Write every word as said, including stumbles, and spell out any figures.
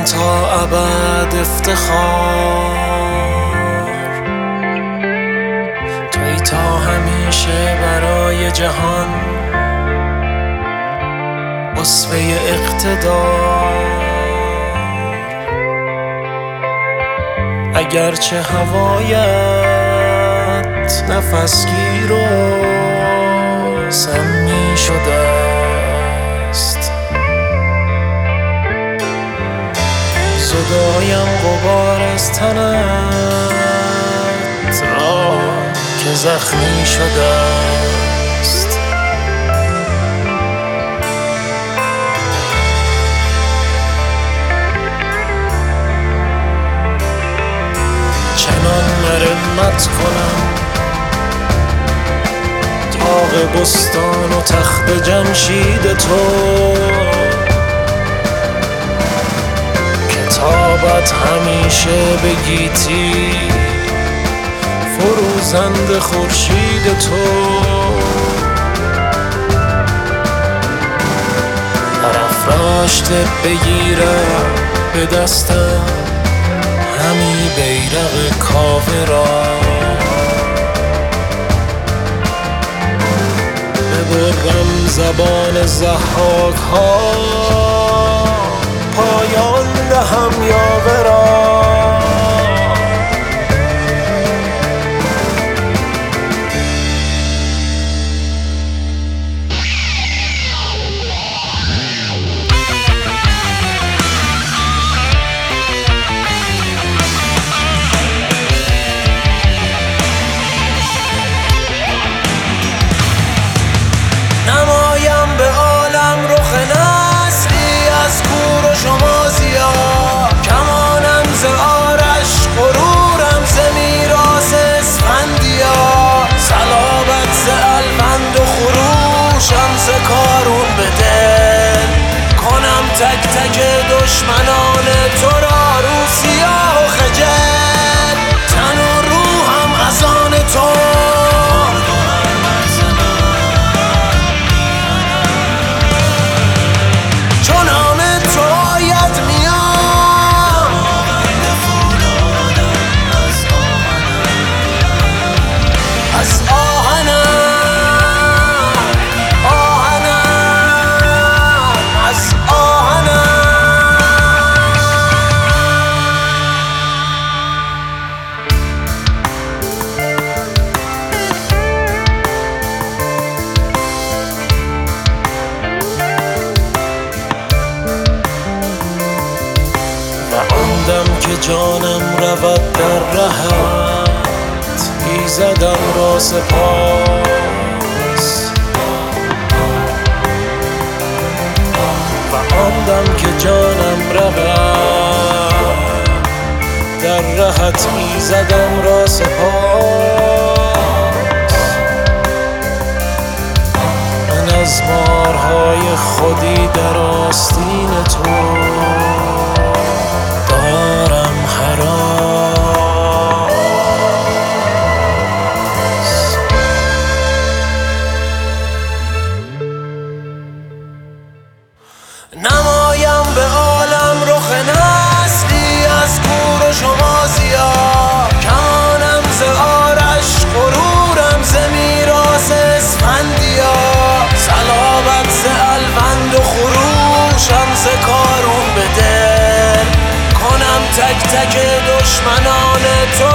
کنم تا ابد افتخار، تویی تا همیشه برای جهان اسوه اقتدار. اگرچه هوایت نفسگیر و سمی شده است، زدایم غبار از تنت را که زخمی شده است. چنان مرمت کنم طاق بستان و تخت جمشید تو، کتابت همیشه به گیتی فروزند خورشید تو. برافراشته بگیرم به دستم همی بیرق کاوه را، ببرم زبان ضحاک ها، پایان دهم یاوه را. نمایم به عالم رخ نسلی از کور و شمازیا، کمانم ز آرش غرورم ز میراث اسفندیا، صلابت ز الوند و خروشم ز کارون به دل، کنم تک تک دشمنان تو را رو سیاه و خجل، تن و روحم از آن تو. که جانم رود در رهت، ایزدم را سپاس. و آن دم که جانم رود در رهت، ایزدم را سپاس. من از مارهای خودی در آستین تو دارم هراس. نمایم به عالم رخ نسلی از کور و شمازیا، کمانم ز آرش غرورم ز میراث اسفندیا، صلابت ز الوند و خروشم ز کارون به دل، کنم تک تک دشمنان تو